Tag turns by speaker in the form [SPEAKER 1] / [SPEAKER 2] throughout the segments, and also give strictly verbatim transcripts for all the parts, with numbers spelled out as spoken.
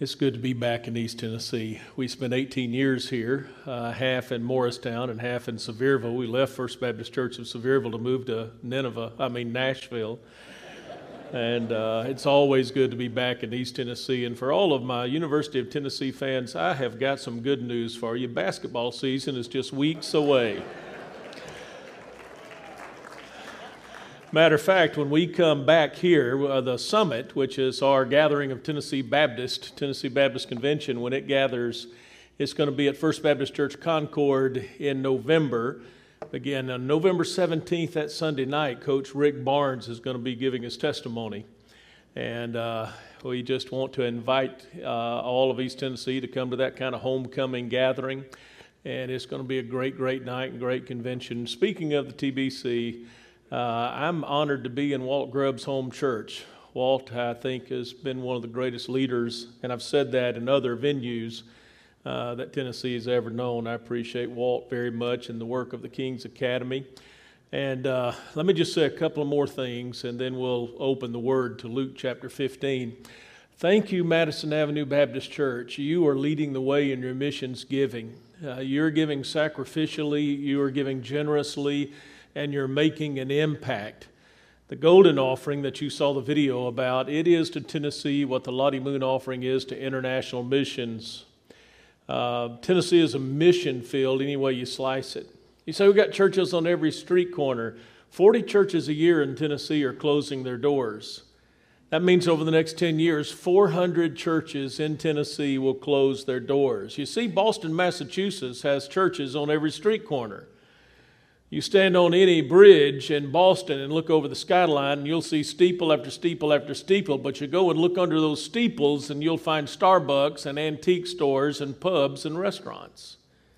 [SPEAKER 1] It's good to be back in East Tennessee. We spent eighteen years here, uh, half in Morristown and half in Sevierville. We left First Baptist Church of Sevierville to move to Nineveh, I mean Nashville. And uh, it's always good to be back in East Tennessee. And for all of my University of Tennessee fans, I have got some good news for you. Basketball season is just weeks away. Matter of fact, when we come back here, uh, the summit, which is our gathering of Tennessee Baptist, Tennessee Baptist Convention, when it gathers, it's going to be at First Baptist Church Concord in November. Again, on November seventeenth, that Sunday night, Coach Rick Barnes is going to be giving his testimony. And uh, we just want to invite uh, all of East Tennessee to come to that kind of homecoming gathering. And it's going to be a great, great night and great convention. Speaking of the T B C, Uh, I'm honored to be in Walt Grubb's home church. Walt, I think, has been one of the greatest leaders, and I've said that in other venues uh, that Tennessee has ever known. I appreciate Walt very much and the work of the King's Academy. And uh, let me just say a couple of more things, and then we'll open the Word to Luke chapter fifteen. Thank you, Madison Avenue Baptist Church. You are leading the way in your missions giving. Uh, you're giving sacrificially, you are giving generously, and you're making an impact. The golden offering that you saw the video about, it is to Tennessee what the Lottie Moon offering is to international missions. Uh, Tennessee is a mission field any way you slice it. You say we've got churches on every street corner. forty churches a year in Tennessee are closing their doors. That means over the next ten years, four hundred churches in Tennessee will close their doors. You see, Boston, Massachusetts has churches on every street corner. You stand on any bridge in Boston and look over the skyline, and you'll see steeple after steeple after steeple, but you go and look under those steeples, and you'll find Starbucks and antique stores and pubs and restaurants.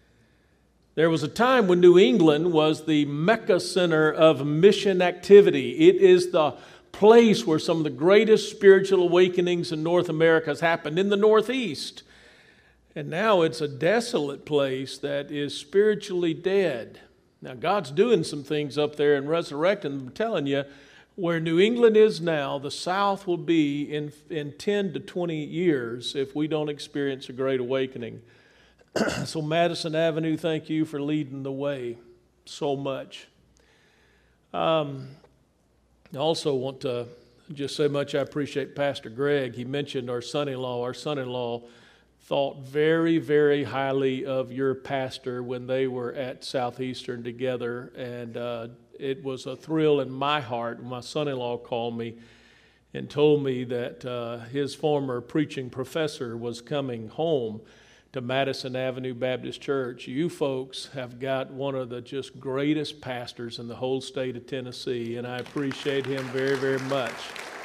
[SPEAKER 1] There was a time when New England was the Mecca center of mission activity. It is the place where some of the greatest spiritual awakenings in North America has happened, in the Northeast. And now it's a desolate place that is spiritually dead. Now, God's doing some things up there and resurrecting. I'm telling you, where New England is now, the South will be in, in ten to twenty years if we don't experience a great awakening. So, Madison Avenue, thank you for leading the way so much. Um, I also want to just say much I appreciate Pastor Greg. He mentioned our son-in-law. Our son-in-law thought very, very highly of your pastor when they were at Southeastern together, and uh, it was a thrill in my heart when my son-in-law called me and told me that uh, his former preaching professor was coming home to Madison Avenue Baptist Church. You folks have got one of the just greatest pastors in the whole state of Tennessee, and I appreciate him very, very much.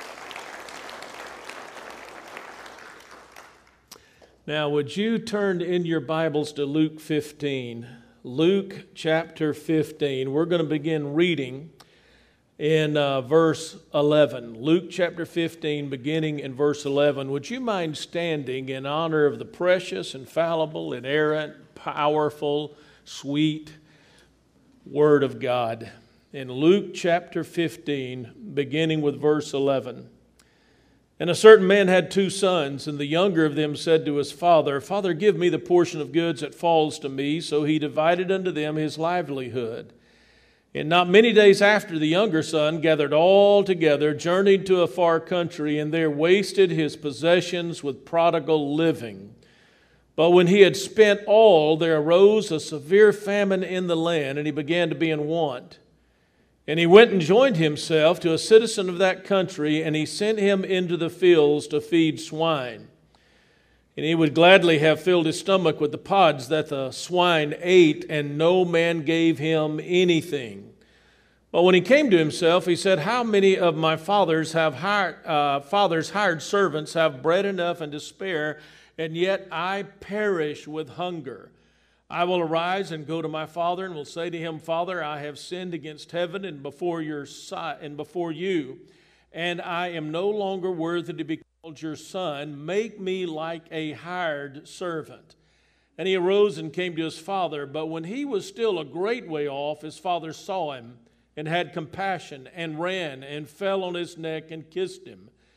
[SPEAKER 1] Now, would you turn in your Bibles to Luke fifteen? Luke chapter fifteen. We're going to begin reading in uh, verse eleven. Luke chapter fifteen, beginning in verse eleven. Would you mind standing in honor of the precious, infallible, inerrant, powerful, sweet Word of God? In Luke chapter fifteen, beginning with verse eleven. And a certain man had two sons, and the younger of them said to his father, Father, give me the portion of goods that falls to me. So he divided unto them his livelihood. And not many days after, the younger son gathered all together, journeyed to a far country, and there wasted his possessions with prodigal living. But when he had spent all, there arose a severe famine in the land, and he began to be in want. And he went and joined himself to a citizen of that country, and he sent him into the fields to feed swine. And he would gladly have filled his stomach with the pods that the swine ate, and no man gave him anything. But when he came to himself, he said, How many of my fathers have hired, uh, fathers hired servants have bread enough and to spare, and yet I perish with hunger? I will arise and go to my father, and will say to him, Father, I have sinned against heaven and before your sight and before you, and I am no longer worthy to be called your son. Make me like a hired servant. And he arose and came to his father. But when he was still a great way off, his father saw him and had compassion and ran and fell on his neck and kissed him.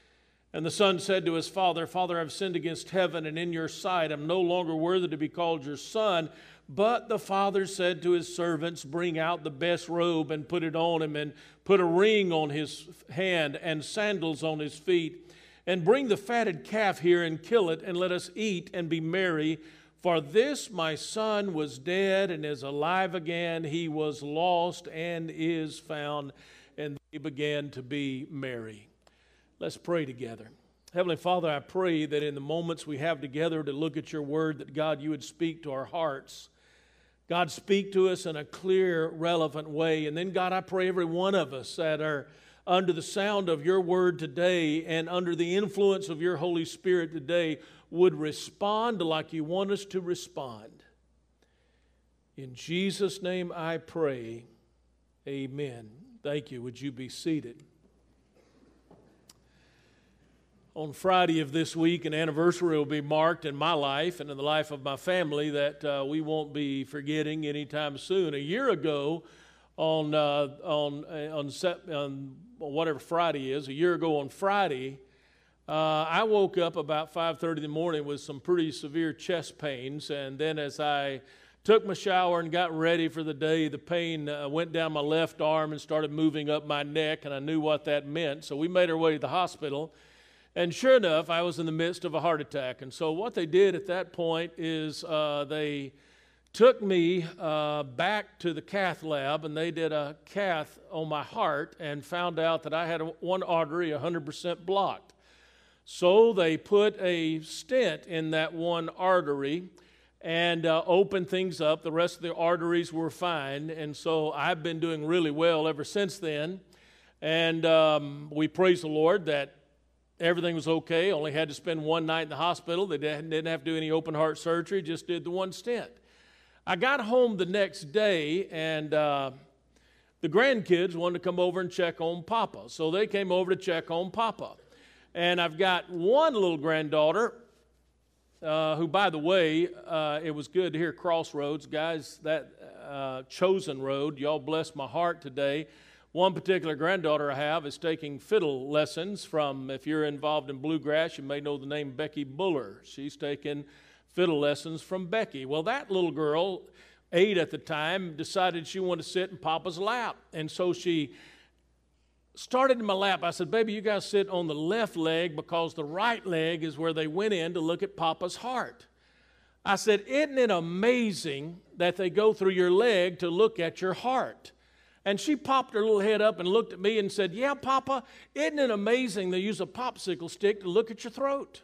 [SPEAKER 1] And the son said to his father, Father, I've sinned against heaven and in your sight. I'm no longer worthy to be called your son. But the father said to his servants, bring out the best robe and put it on him, and put a ring on his hand and sandals on his feet. And bring the fatted calf here and kill it, and let us eat and be merry. For this my son was dead and is alive again. He was lost and is found. And they began to be merry. Let's pray together. Heavenly Father, I pray that in the moments we have together to look at your word, that God, you would speak to our hearts. God, speak to us in a clear, relevant way. And then, God, I pray every one of us that are under the sound of your word today and under the influence of your Holy Spirit today would respond like you want us to respond. In Jesus' name I pray, amen. Thank you. Would you be seated? On Friday of this week, an anniversary will be marked in my life and in the life of my family that uh, we won't be forgetting anytime soon. A year ago, on uh, on on, on whatever Friday is, a year ago on Friday, uh, I woke up about five thirty in the morning with some pretty severe chest pains, and then as I took my shower and got ready for the day, the pain uh, went down my left arm and started moving up my neck, and I knew what that meant. So we made our way to the hospital. And sure enough, I was in the midst of a heart attack. And so what they did at that point is uh, they took me uh, back to the cath lab, and they did a cath on my heart and found out that I had one artery one hundred percent blocked. So they put a stent in that one artery and uh, opened things up. The rest of the arteries were fine. And so I've been doing really well ever since then. And um, we praise the Lord that everything was okay. Only had to spend one night in the hospital. They didn't have to do any open heart surgery, just did the one stent. I got home the next day, and uh, the grandkids wanted to come over and check on Papa. So they came over to check on Papa. And I've got one little granddaughter, uh, who, by the way, uh, it was good to hear Crossroads. Guys, that uh, chosen road, y'all bless my heart today. One particular granddaughter I have is taking fiddle lessons from, if you're involved in bluegrass, you may know the name Becky Buller. She's taking fiddle lessons from Becky. Well, that little girl, eight at the time, decided she wanted to sit in Papa's lap. And so she started in my lap. I said, baby, you guys sit on the left leg because the right leg is where they went in to look at Papa's heart. I said, isn't it amazing that they go through your leg to look at your heart? And she popped her little head up and looked at me and said, yeah, Papa, isn't it amazing they use a popsicle stick to look at your throat?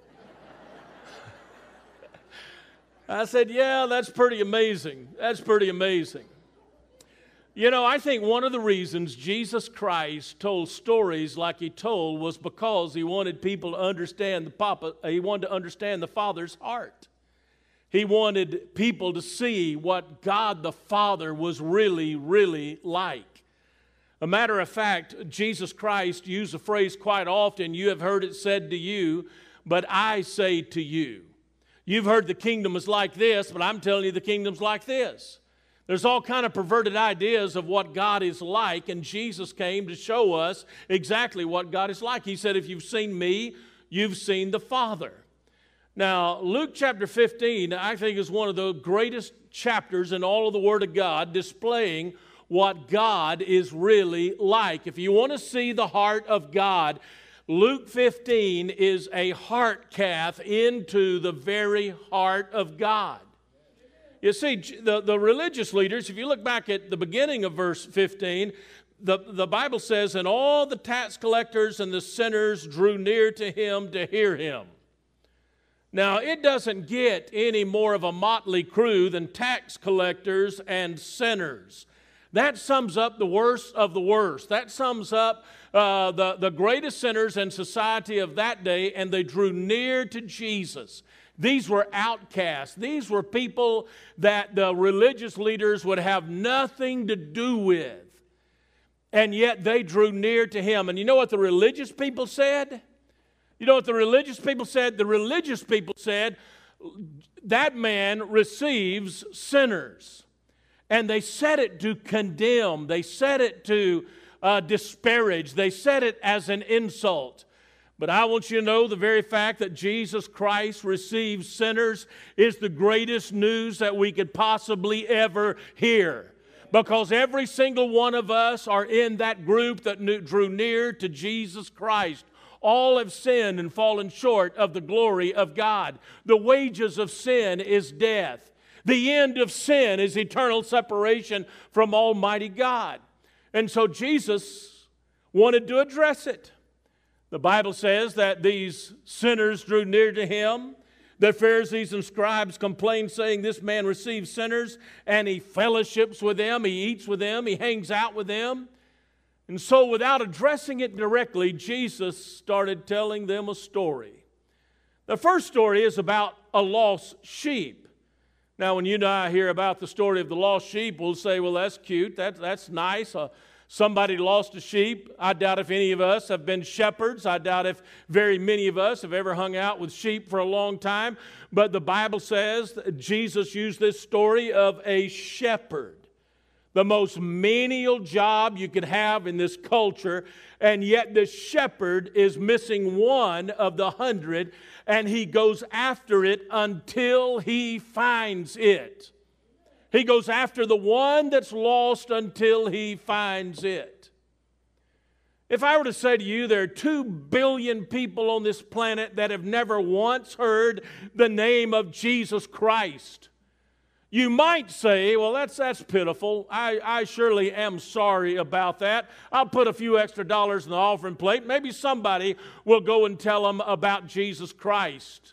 [SPEAKER 1] I said, yeah, that's pretty amazing. That's pretty amazing. You know, I think one of the reasons Jesus Christ told stories like he told was because he wanted people to understand the Papa, he wanted to understand the Father's heart. He wanted people to see what God the Father was really, really like. A matter of fact, Jesus Christ used the phrase quite often, you have heard it said to you, but I say to you. You've heard the kingdom is like this, but I'm telling you the kingdom's like this. There's all kind of perverted ideas of what God is like, and Jesus came to show us exactly what God is like. He said, if you've seen me, you've seen the Father. Now, Luke chapter fifteen, I think, is one of the greatest chapters in all of the Word of God, displaying what God is really like. If you want to see the heart of God, Luke fifteen is a heart cath into the very heart of God. You see, the, the religious leaders, if you look back at the beginning of verse fifteen, the, the Bible says, and all the tax collectors and the sinners drew near to him to hear him. Now, it doesn't get any more of a motley crew than tax collectors and sinners. That sums up the worst of the worst. That sums up uh, the, the greatest sinners in society of that day, and they drew near to Jesus. These were outcasts. These were people that the religious leaders would have nothing to do with. And yet they drew near to him. And you know what the religious people said? You know what the religious people said? The religious people said, that man receives sinners. And they said it to condemn. They said it to uh, disparage. They said it as an insult. But I want you to know the very fact that Jesus Christ receives sinners is the greatest news that we could possibly ever hear. Because every single one of us are in that group that knew, drew near to Jesus Christ. All have sinned and fallen short of the glory of God. The wages of sin is death. The end of sin is eternal separation from Almighty God. And so Jesus wanted to address it. The Bible says that these sinners drew near to him. The Pharisees and scribes complained, saying, this man receives sinners, and he fellowships with them, he eats with them, he hangs out with them. And so without addressing it directly, Jesus started telling them a story. The first story is about a lost sheep. Now, when you and I hear about the story of the lost sheep, we'll say, well, that's cute, that, that's nice. Uh, somebody lost a sheep. I doubt if any of us have been shepherds. I doubt if very many of us have ever hung out with sheep for a long time. But the Bible says that Jesus used this story of a shepherd. The most menial job you could have in this culture, and yet the shepherd is missing one of the hundred, and he goes after it until he finds it. He goes after the one that's lost until he finds it. If I were to say to you, there are two billion people on this planet that have never once heard the name of Jesus Christ, you might say, well, that's that's pitiful. I, I surely am sorry about that. I'll put a few extra dollars in the offering plate. Maybe somebody will go and tell them about Jesus Christ.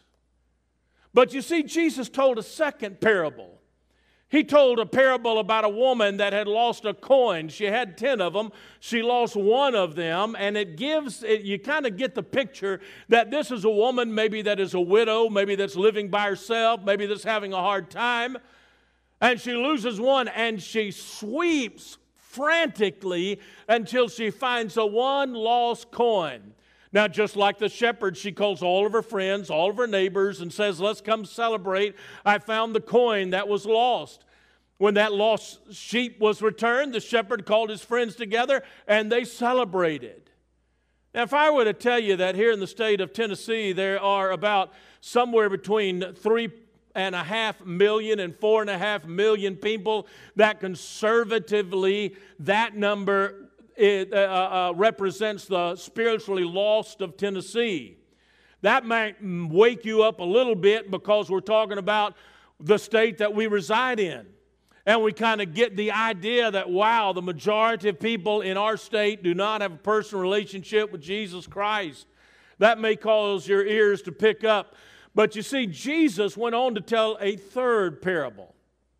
[SPEAKER 1] But you see, Jesus told a second parable. He told a parable about a woman that had lost a coin. She had ten of them. She lost one of them, and it gives, it, you kind of get the picture that this is a woman maybe that is a widow, maybe that's living by herself, maybe that's having a hard time. And she loses one, and she sweeps frantically until she finds a one lost coin. Now, just like the shepherd, she calls all of her friends, all of her neighbors, and says, let's come celebrate. I found the coin that was lost. When that lost sheep was returned, the shepherd called his friends together, and they celebrated. Now, if I were to tell you that here in the state of Tennessee, there are about somewhere between three and a half million and four and a half million people, that conservatively that number it, uh, uh, represents the spiritually lost of Tennessee. That might wake you up a little bit because we're talking about the state that we reside in. And we kind of get the idea that, wow, the majority of people in our state do not have a personal relationship with Jesus Christ. That may cause your ears to pick up. But you see, Jesus went on to tell a third parable.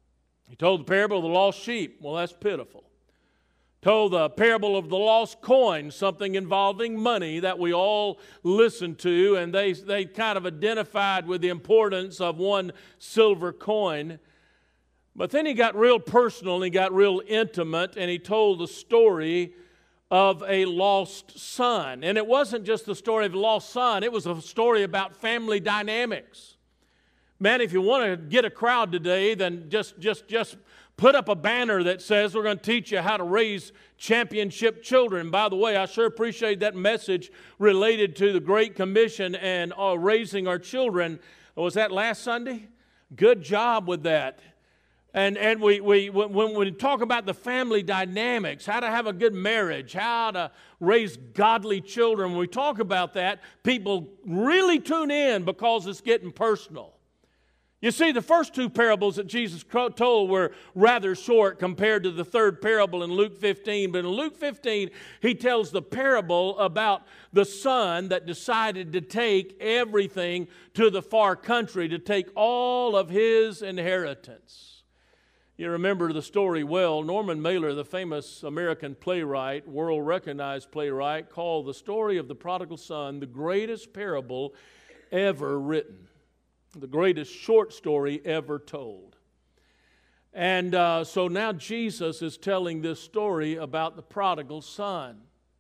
[SPEAKER 1] He told the parable of the lost sheep. Well, that's pitiful. Told the parable of the lost coin, something involving money that we all listen to, and they, they kind of identified with the importance of one silver coin. But then he got real personal, and he got real intimate, and he told the story of a lost son. And it wasn't just the story of a lost son, it was a story about family dynamics. Man, if you want to get a crowd today, then just, just, just put up a banner that says we're going to teach you how to raise championship children. By the way, I sure appreciate that message related to the Great Commission and uh, raising our children. Was that last Sunday? Good job with that. And and we, we when we talk about the family dynamics, how to have a good marriage, how to raise godly children, when we talk about that, people really tune in because it's getting personal. You see, the first two parables that Jesus told were rather short compared to the third parable in Luke fifteen. But in Luke fifteen, he tells the parable about the son that decided to take everything to the far country, to take all of his inheritance. You remember the story well. Norman Mailer, the famous American playwright, world-recognized playwright, called the story of the prodigal son the greatest parable ever written, the greatest short story ever told. And uh, so now Jesus is telling this story about the prodigal son.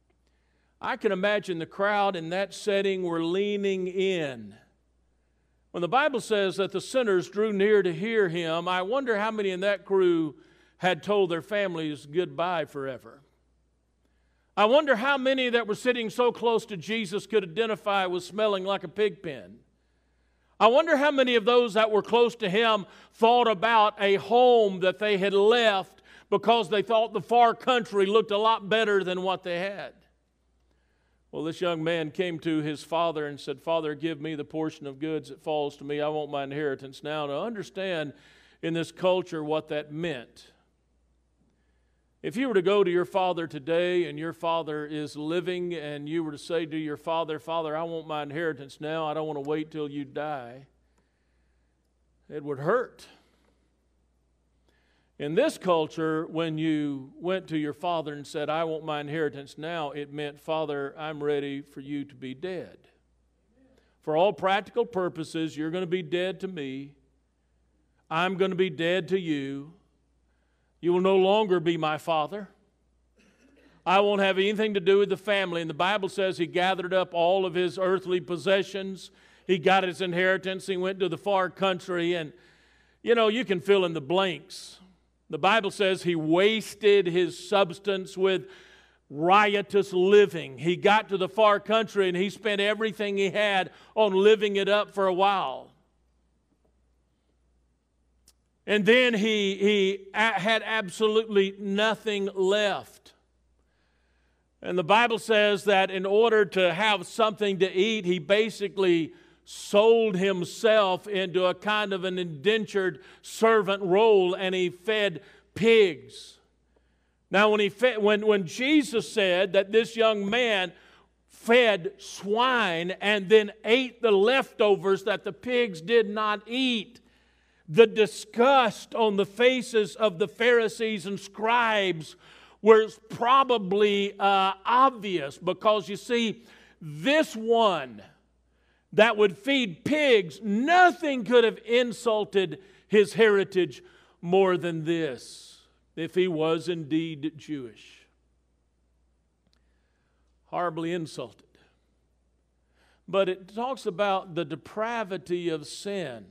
[SPEAKER 1] I can imagine the crowd in that setting were leaning in. When the Bible says that the sinners drew near to hear him, I wonder how many in that crew had told their families goodbye forever. I wonder how many that were sitting so close to Jesus could identify with smelling like a pig pen. I wonder how many of those that were close to him thought about a home that they had left because they thought the far country looked a lot better than what they had. Well, this young man came to his father and said, "Father, give me the portion of goods that falls to me. I want my inheritance now." To understand in this culture what that meant. If you were to go to your father today and your father is living and you were to say to your father, "Father, I want my inheritance now. I don't want to wait till you die," it would hurt. In this culture, when you went to your father and said, "I want my inheritance now," it meant, "Father, I'm ready for you to be dead. For all practical purposes, you're going to be dead to me. I'm going to be dead to you. You will no longer be my father. I won't have anything to do with the family." And the Bible says he gathered up all of his earthly possessions. He got his inheritance. He went to the far country. And, you know, you can fill in the blanks. The Bible says he wasted his substance with riotous living. He got to the far country and he spent everything he had on living it up for a while. And then he, he had absolutely nothing left. And the Bible says that in order to have something to eat, he basically sold himself into a kind of an indentured servant role, and he fed pigs. Now, when, he fed, when, when Jesus said that this young man fed swine and then ate the leftovers that the pigs did not eat, the disgust on the faces of the Pharisees and scribes was probably uh, obvious, because you see, this one that would feed pigs, nothing could have insulted his heritage more than this, if he was indeed Jewish. Horribly insulted. But it talks about the depravity of sin.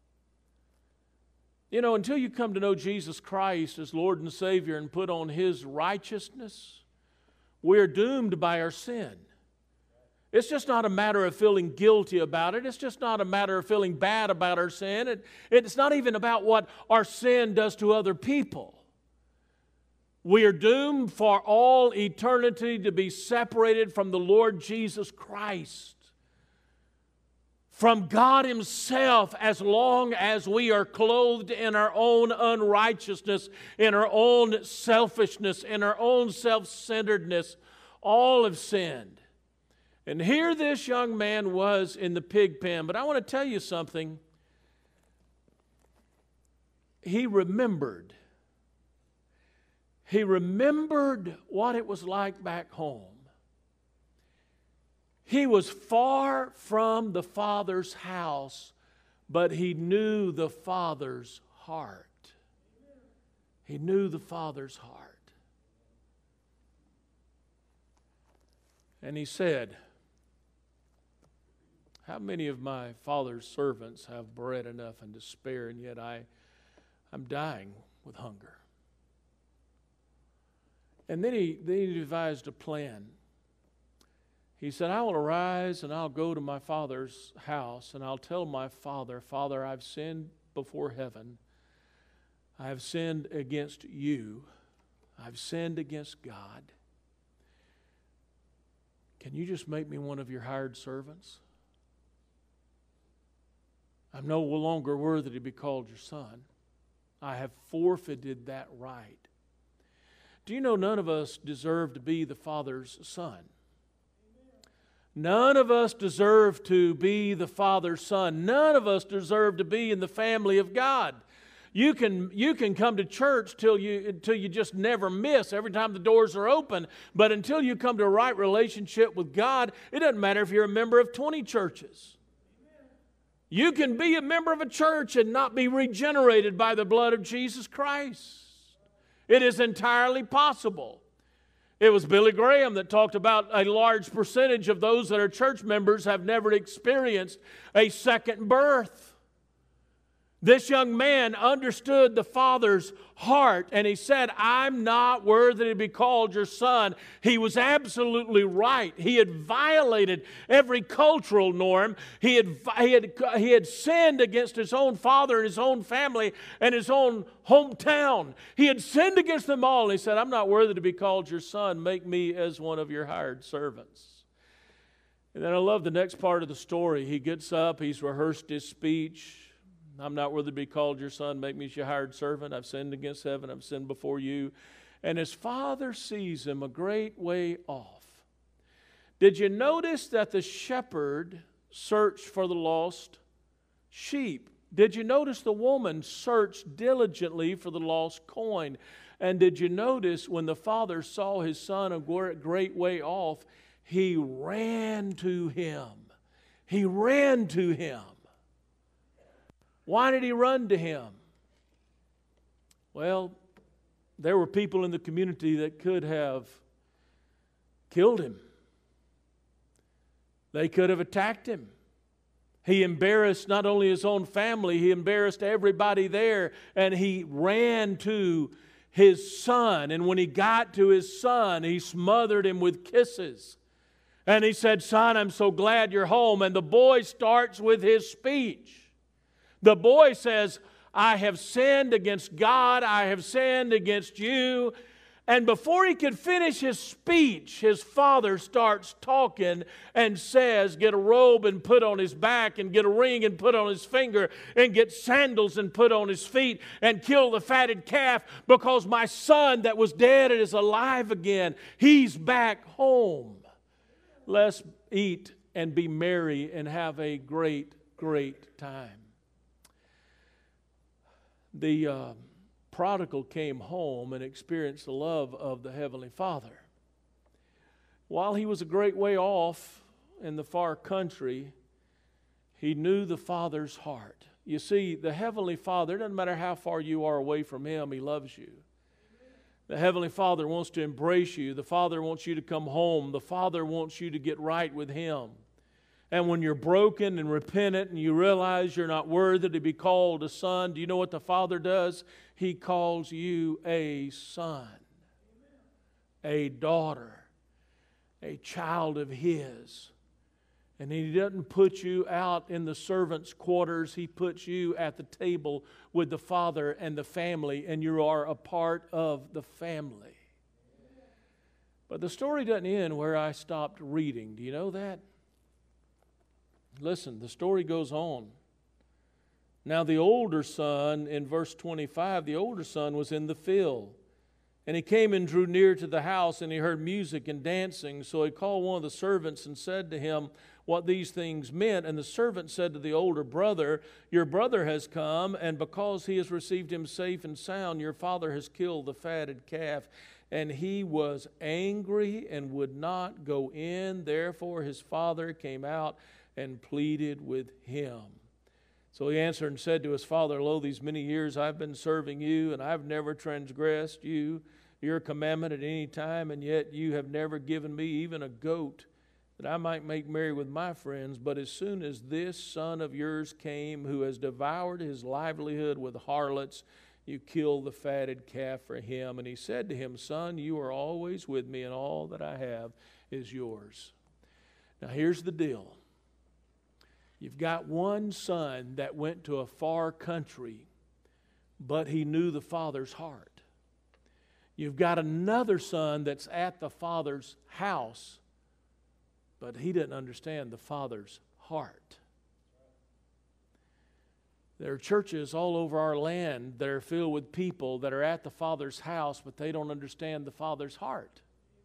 [SPEAKER 1] You know, until you come to know Jesus Christ as Lord and Savior and put on His righteousness, we're doomed by our sin. It's just not a matter of feeling guilty about it. It's just not a matter of feeling bad about our sin. It, it's not even about what our sin does to other people. We are doomed for all eternity to be separated from the Lord Jesus Christ, from God Himself, as long as we are clothed in our own unrighteousness, in our own selfishness, in our own self-centeredness. All have sinned. And here this young man was in the pig pen. But I want to tell you something. He remembered. He remembered what it was like back home. He was far from the Father's house, but he knew the Father's heart. He knew the Father's heart. And he said, "How many of my Father's servants have bread enough and to spare, and yet I, I'm dying with hunger?" And then he, then he devised a plan. He said, "I will arise and I'll go to my father's house, and I'll tell my father, 'Father, I've sinned before heaven. I have sinned against you. I've sinned against God. Can you just make me one of your hired servants? I'm no longer worthy to be called your son. I have forfeited that right.'" Do you know none of us deserve to be the Father's son? None of us deserve to be the Father's son. None of us deserve to be in the family of God. You can, you can come to church till you, until you just never miss every time the doors are open. But until you come to a right relationship with God, it doesn't matter if you're a member of twenty churches. You can be a member of a church and not be regenerated by the blood of Jesus Christ. It is entirely possible. It was Billy Graham that talked about a large percentage of those that are church members have never experienced a second birth. This young man understood the Father's heart, and he said, I'm not worthy to be called your son. He was absolutely right. He had violated every cultural norm. He had, he had, he had sinned against his own father and his own family and his own hometown. He had sinned against them all. And he said, I'm not worthy to be called your son. Make me as one of your hired servants. And then I love the next part of the story. He gets up, he's rehearsed his speech. I'm not worthy to be called your son. Make me your hired servant. I've sinned against heaven. I've sinned before you. And his father sees him a great way off. Did you notice that the shepherd searched for the lost sheep? Did you notice the woman searched diligently for the lost coin? And did you notice when the father saw his son a great way off, he ran to him. He ran to him. Why did he run to him? Well, there were people in the community that could have killed him. They could have attacked him. He embarrassed not only his own family, he embarrassed everybody there, and he ran to his son. And when he got to his son, he smothered him with kisses. And he said, son, I'm so glad you're home. And the boy starts with his speech. The boy says, I have sinned against God. I have sinned against you. And before he could finish his speech, his father starts talking and says, get a robe and put on his back, and get a ring and put on his finger, and get sandals and put on his feet, and kill the fatted calf, because my son that was dead is alive again. He's back home. Let's eat and be merry and have a great, great time. The uh, prodigal came home and experienced the love of the Heavenly Father. While he was a great way off in the far country, he knew the Father's heart. You see, the Heavenly Father, it doesn't matter how far you are away from Him, He loves you. The Heavenly Father wants to embrace you. The Father wants you to come home. The Father wants you to get right with Him. And when you're broken and repentant and you realize you're not worthy to be called a son, do you know what the Father does? He calls you a son, a daughter, a child of His. And He doesn't put you out in the servants' quarters. He puts you at the table with the Father and the family, and you are a part of the family. But the story doesn't end where I stopped reading. Do you know that? Listen, the story goes on. Now the older son, in verse twenty-five, the older son was in the field. And he came and drew near to the house, and he heard music and dancing. So he called one of the servants and said to him what these things meant. And the servant said to the older brother, your brother has come, and because he has received him safe and sound, your father has killed the fatted calf. And he was angry and would not go in. Therefore his father came out and pleaded with him. So he answered and said to his father, lo, these many years I've been serving you, and I've never transgressed you, your commandment at any time, and yet you have never given me even a goat, that I might make merry with my friends. But as soon as this son of yours came, who has devoured his livelihood with harlots, you killed the fatted calf for him. And he said to him, son, you are always with me, and all that I have is yours. Now here's the deal. You've got one son that went to a far country, but he knew the Father's heart. You've got another son that's at the Father's house, but he didn't understand the Father's heart. There are churches all over our land that are filled with people that are at the Father's house, but they don't understand the Father's heart.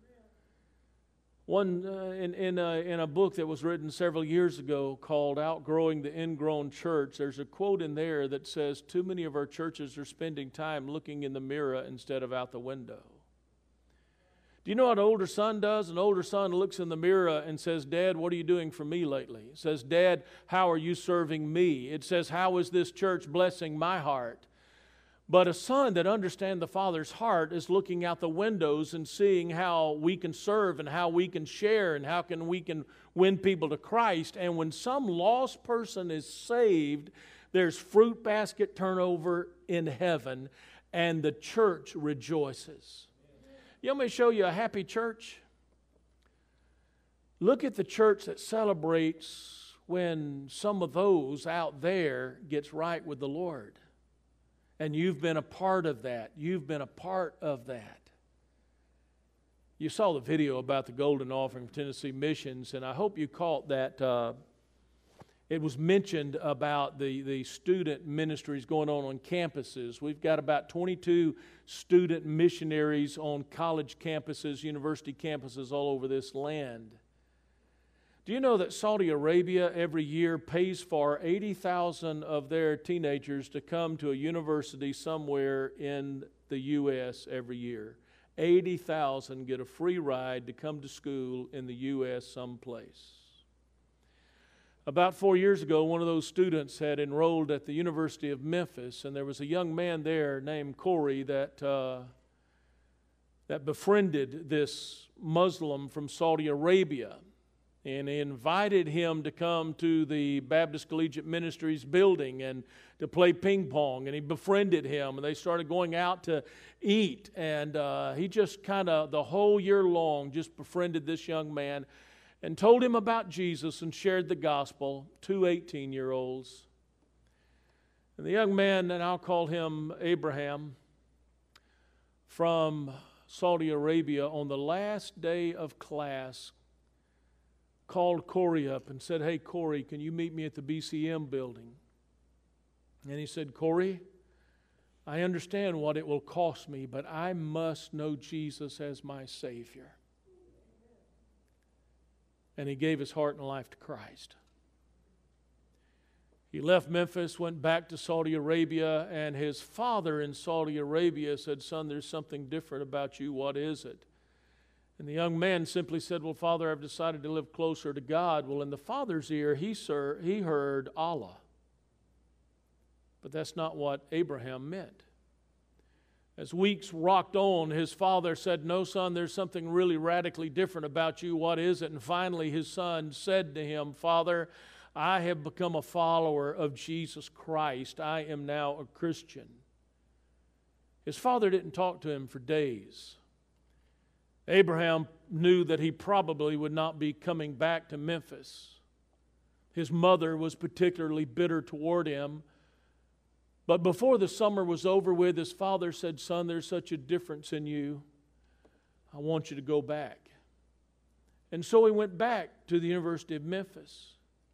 [SPEAKER 1] One uh, in in a, in a book that was written several years ago called Outgrowing the Ingrown Church, there's a quote in there that says, too many of our churches are spending time looking in the mirror instead of out the window. Do you know what an older son does? An older son looks in the mirror and says, Dad, what are you doing for me lately? It says, Dad, how are you serving me? It says, how is this church blessing my heart? But a son that understands the Father's heart is looking out the windows and seeing how we can serve and how we can share and how can we can win people to Christ. And when some lost person is saved, There's fruit basket turnover in heaven, and the church rejoices. You want me to show you a happy church? Look at the church that celebrates when some of those out there gets right with the Lord. And you've been a part of that. You've been a part of that. You saw the video about the golden offering of Tennessee Missions, and I hope you caught that. Uh, it was mentioned about the, the student ministries going on on campuses. We've got about twenty-two student missionaries on college campuses, university campuses all over this land. Do you know that Saudi Arabia every year pays for eighty thousand of their teenagers to come to a university somewhere in the U S every year? eighty thousand get a free ride to come to school in the U S someplace. About four years ago, one of those students had enrolled at the University of Memphis, and there was a young man there named Corey that, uh, that befriended this Muslim from Saudi Arabia. And he invited him to come to the Baptist Collegiate Ministries building and to play ping pong. And he befriended him, and they started going out to eat. And uh, he just kind of, the whole year long, just befriended this young man and told him about Jesus and shared the gospel, two eighteen-year-olds. And the young man, and I'll call him Abraham, from Saudi Arabia, on the last day of class, called Corey up and said, "Hey, Corey, can you meet me at the B C M building?" And he said, "Corey, I understand what it will cost me, but I must know Jesus as my Savior." And he gave his heart and life to Christ. He left Memphis, went back to Saudi Arabia, and his father in Saudi Arabia said, "Son, there's something different about you. What is it?" And the young man simply said, "Well, Father, I've decided to live closer to God." Well, in the father's ear, he, sir, he heard Allah. But that's not what Abraham meant. As weeks rocked on, his father said, "No, son, there's something really radically different about you. What is it?" And finally, his son said to him, "Father, I have become a follower of Jesus Christ. I am now a Christian." His father didn't talk to him for days. Abraham knew that he probably would not be coming back to Memphis. His mother was particularly bitter toward him. But before the summer was over with, his father said, "Son, there's such a difference in you. I want you to go back." And so he went back to the University of Memphis.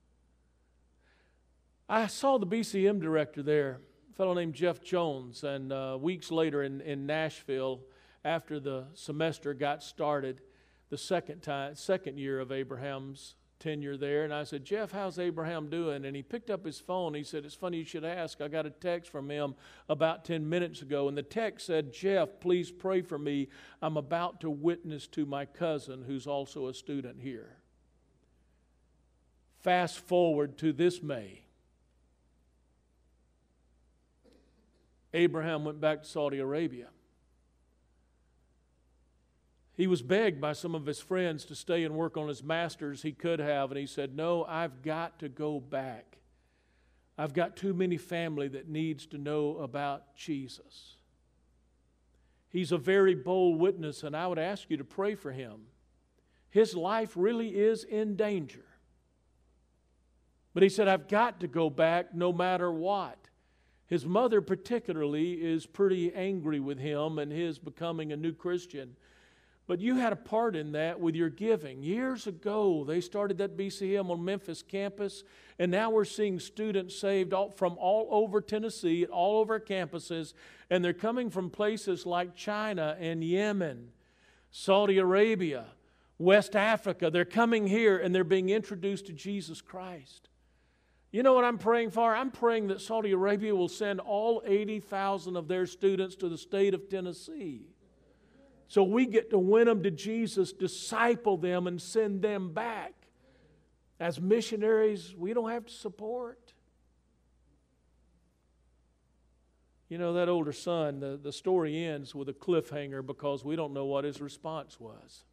[SPEAKER 1] I saw the B C M director there, a fellow named Jeff Jones, and uh, weeks later in, in Nashville, after the semester got started, the second time, second year of Abraham's tenure there, and I said, "Jeff, how's Abraham doing?" And he picked up his phone. He said, "It's funny you should ask. I got a text from him about ten minutes ago, and the text said, 'Jeff, please pray for me. I'm about to witness to my cousin who's also a student here.'" Fast forward to this May. Abraham went back to Saudi Arabia. He was begged by some of his friends to stay and work on his master's. He could have, and he said, "No, I've got to go back. I've got too many family that needs to know about Jesus." He's a very bold witness, and I would ask you to pray for him. His life really is in danger. But he said, "I've got to go back no matter what." His mother particularly is pretty angry with him and his becoming a new Christian. But you had a part in that with your giving. Years ago, they started that B C M on Memphis campus, and now we're seeing students saved all, from all over Tennessee, all over campuses, and they're coming from places like China and Yemen, Saudi Arabia, West Africa. They're coming here, and they're being introduced to Jesus Christ. You know what I'm praying for? I'm praying that Saudi Arabia will send all eighty thousand of their students to the state of Tennessee. So we get to win them to Jesus, disciple them, and send them back. As missionaries, we don't have to support. You know, that older son, the, the story ends with a cliffhanger because we don't know what his response was.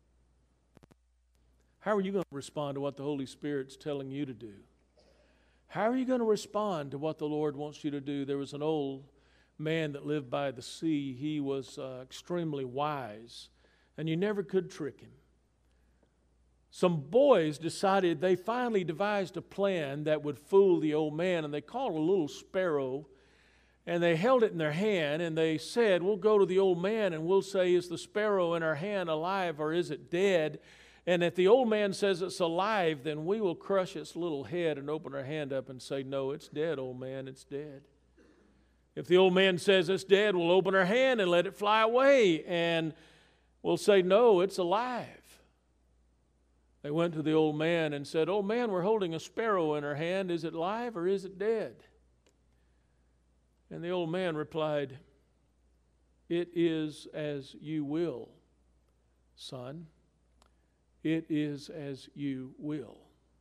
[SPEAKER 1] How are you going to respond to what the Holy Spirit's telling you to do? How are you going to respond to what the Lord wants you to do? There was an old man that lived by the sea. He was uh, extremely wise, and you never could trick him. Some boys decided, they finally devised a plan that would fool the old man, and they caught a little sparrow, and they held it in their hand, and they said, we'll go to the old man and we'll say, is the sparrow in our hand alive or is it dead? And if the old man says it's alive, then we will crush its little head and open our hand up and say, no, it's dead, old man, it's dead. If the old man says it's dead, we'll open our hand and let it fly away, and we'll say, no, it's alive. They went to the old man and said, old man, we're holding a sparrow in our hand. Is it live or is it dead? And the old man replied, it is as you will, son. It is as you will.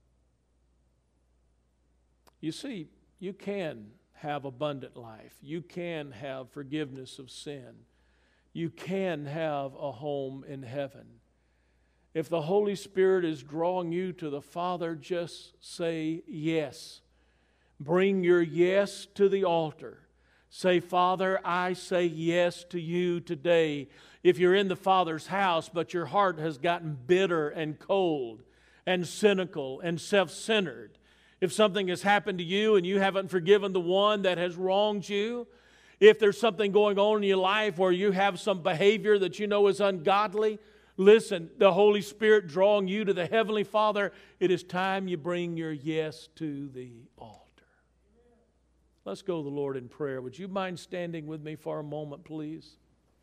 [SPEAKER 1] You see, you can have abundant life. You can have forgiveness of sin. You can have a home in heaven. If the Holy Spirit is drawing you to the Father, just say yes. Bring your yes to the altar. Say, Father, I say yes to you today. If you're in the Father's house, but your heart has gotten bitter and cold and cynical and self-centered, if something has happened to you and you haven't forgiven the one that has wronged you, if there's something going on in your life where you have some behavior that you know is ungodly, listen, the Holy Spirit drawing you to the Heavenly Father, it is time you bring your yes to the altar. Let's go to the Lord in prayer. Would you mind standing with me for a moment, please?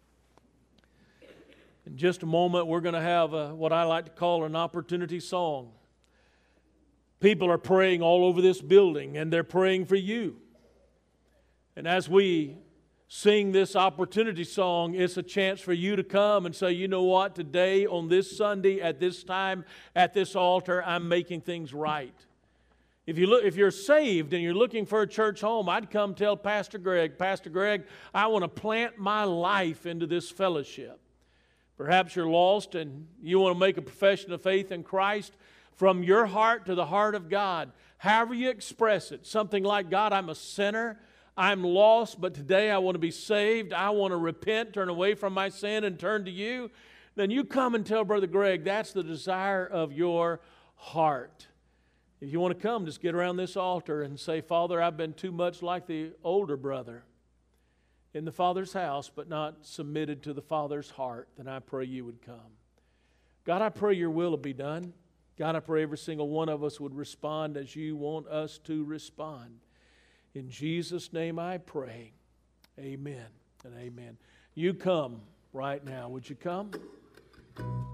[SPEAKER 1] In just a moment, we're going to have a, what I like to call an opportunity song. People are praying all over this building, and they're praying for you. And as we sing this opportunity song, it's a chance for you to come and say, you know what, today, on this Sunday, at this time, at this altar, I'm making things right. If, you look, if you're saved and you're looking for a church home, I'd come tell Pastor Greg, Pastor Greg, I want to plant my life into this fellowship. Perhaps you're lost and you want to make a profession of faith in Christ from your heart to the heart of God. However you express it, something like, God, I'm a sinner, I'm lost, but today I want to be saved. I want to repent, turn away from my sin and turn to you. Then you come and tell Brother Greg, that's the desire of your heart. If you want to come, just get around this altar and say, Father, I've been too much like the older brother in the Father's house, but not submitted to the Father's heart. Then I pray you would come. God, I pray your will will be done. God, I pray every single one of us would respond as you want us to respond. In Jesus' name I pray. Amen and amen. You come right now. Would you come?